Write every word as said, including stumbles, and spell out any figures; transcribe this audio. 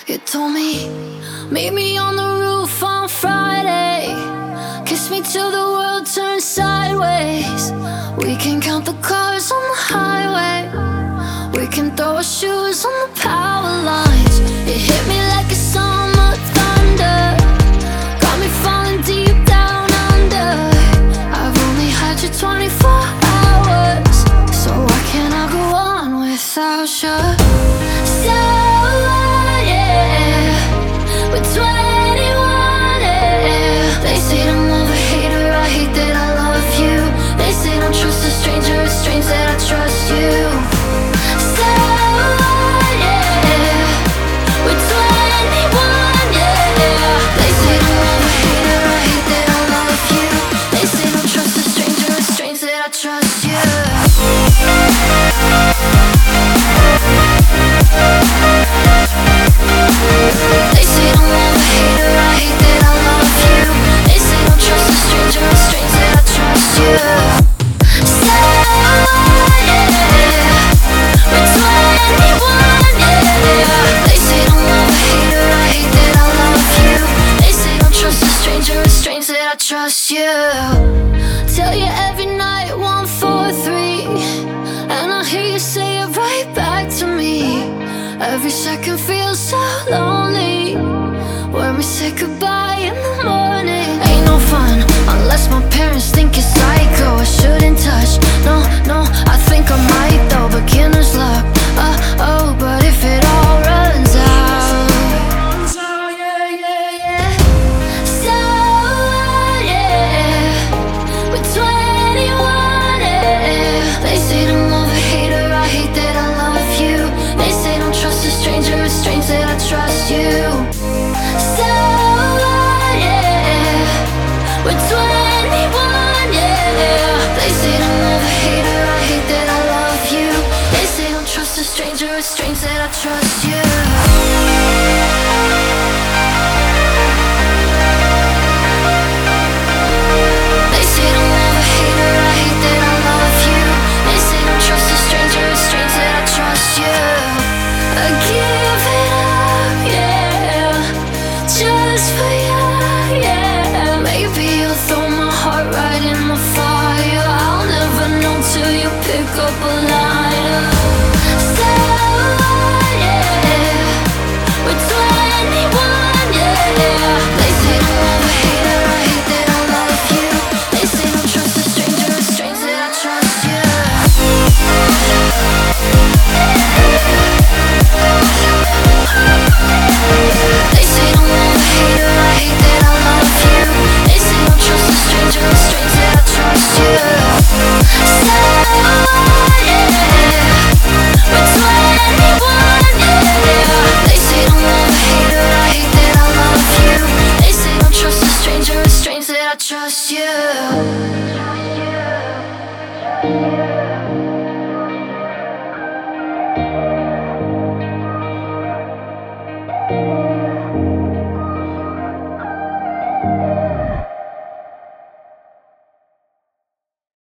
You told me, meet me on the roof on Friday. Kiss me till the world turns sideways. We can count the cars on the highway. We can throw our shoes on the power lines. It hit me like a summer thunder. Got me falling deep down under. I've only had you twenty-four hours, so why can't I go on without you? So twenty-one, yeah. They say I'm love a hater, I hate that I love you. They say don't trust a stranger, it's strange that I trust you. So, yeah, we're twenty-one, yeah. They say I'm love a hater, I hate that I love you. They say don't trust a stranger, it's strange that I trust you. They say don't love a hater, I hate that I love you. They say don't trust a stranger, it's strange that I trust you. So, yeah, we're twenty-one, yeah. They say don't love a hater, I hate that I love you. They say don't trust a stranger, it's strange that I trust you. Tell you every night, one, four, three, and I hear you say it right back to me. Every second feels so lonely when we say goodbye in the morning. Ain't no fun unless my parents think you're psycho. I shouldn't touch, no, no, I think I might though. Beginner's luck, uh oh, but if it all runs out, yeah, yeah, yeah. So, yeah, we're twenty-one, yeah. They say don't love a hater, I hate that I love you. They say don't trust a stranger, it's strange that I trust you. So, yeah, we're twenty-one, yeah. They say don't love a hater, I hate that I love you. They say don't trust a stranger, it's strange that I trust you. They say don't love a hater, I hate that I love you. They say don't trust a stranger, it's strange that I trust you. I give it up, yeah, just for you, yeah. Maybe you'll throw my heart right in the fire. I'll never know till you pick up a lighter. So, yeah, we're twenty-one, yeah. They say don't love a hater, I hate that I love you. They say don't trust a stranger, it's strange that I trust you. They say don't love a hater, I hate that I love you. They say don't trust a stranger, it's strange that I trust you. So, yeah, we're twenty-one, yeah. They say don't love a hater, I hate that I love you. They say don't trust a stranger, it's strange that I trust you.